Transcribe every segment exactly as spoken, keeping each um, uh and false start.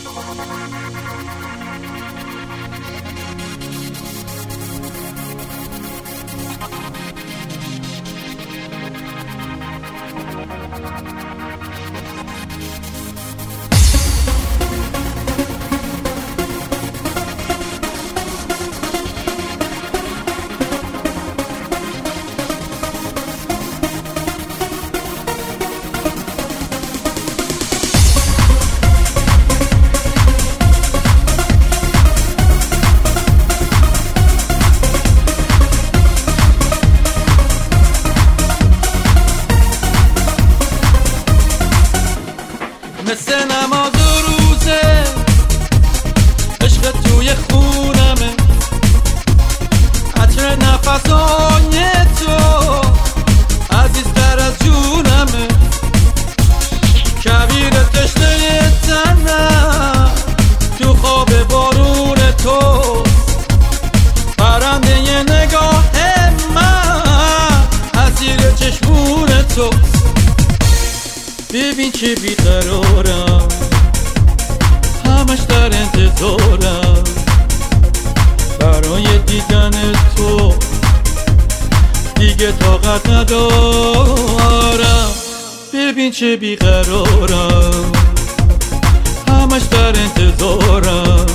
مثل نماز و روزه عشق توی خونمه، عطر نفسای تو عزیزتر از جونمه، کویر تشنه تنم تو خواب بارون تو، پرنده ی نگاه من از زیر چشمون تو. ببین چه بیقرارم، همش در انتظارم برای دیدن تو، دیگه طاقت ندارم. ببین چه بیقرارم، همش در انتظارم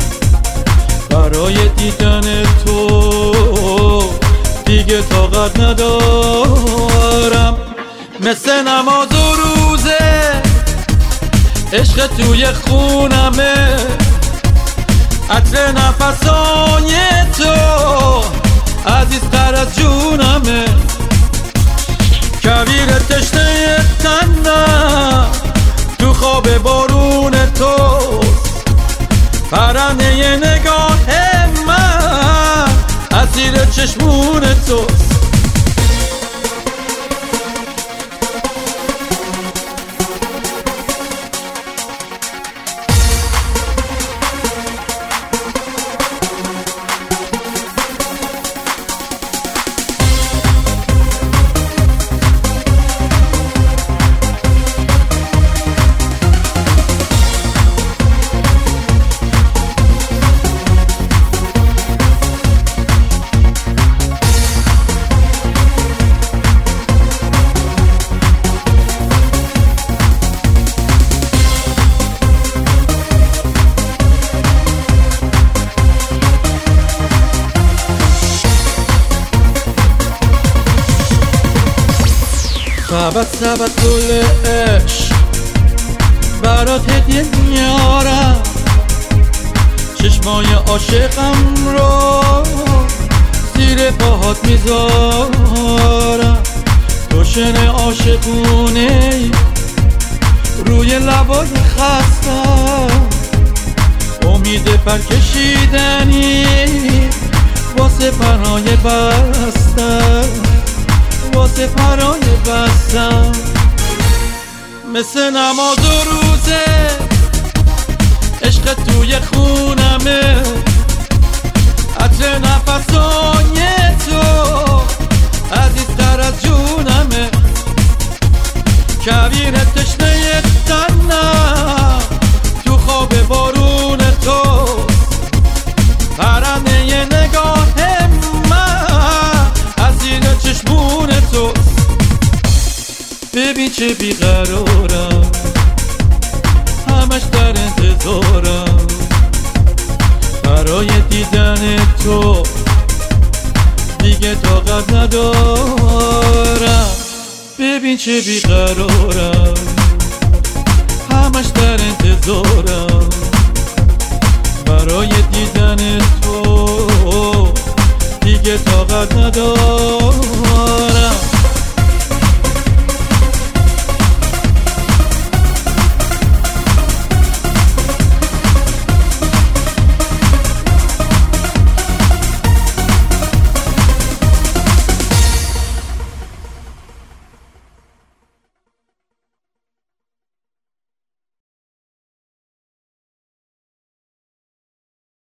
برای دیدن تو، دیگه طاقت ندارم. مثل نماز و روزه عشق توی خونمه، عطر نفسای تو عزیزتر از جونمه، کویر تشنه تنم تو خواب بارون تو، پرنده ی نگاه من از زیر چشمون تو. سبت سبت گل عشق برات هدیه میارم، چشمای عاشقم رو زیر پاهات میذارم، روشن عاشقونه روی لبای خستم، امید پر کشیدنی واسه پرهای بستم، واسه پرهای بستم. مثل نماز و روزه عشق توی خونمه، عطر نفسای تو عزیزتر از جونمه، کویر تشنه تنم تو خواب بارون تو، پرنده ی نگاه من از زیر چشمون تو. ببین چه بیقرارم، همش در انتظارم برای دیدن تو، دیگه طاقت ندارم. ببین چه بیقرارم، همش در انتظارم برای دیدن تو، دیگه طاقت ندارم.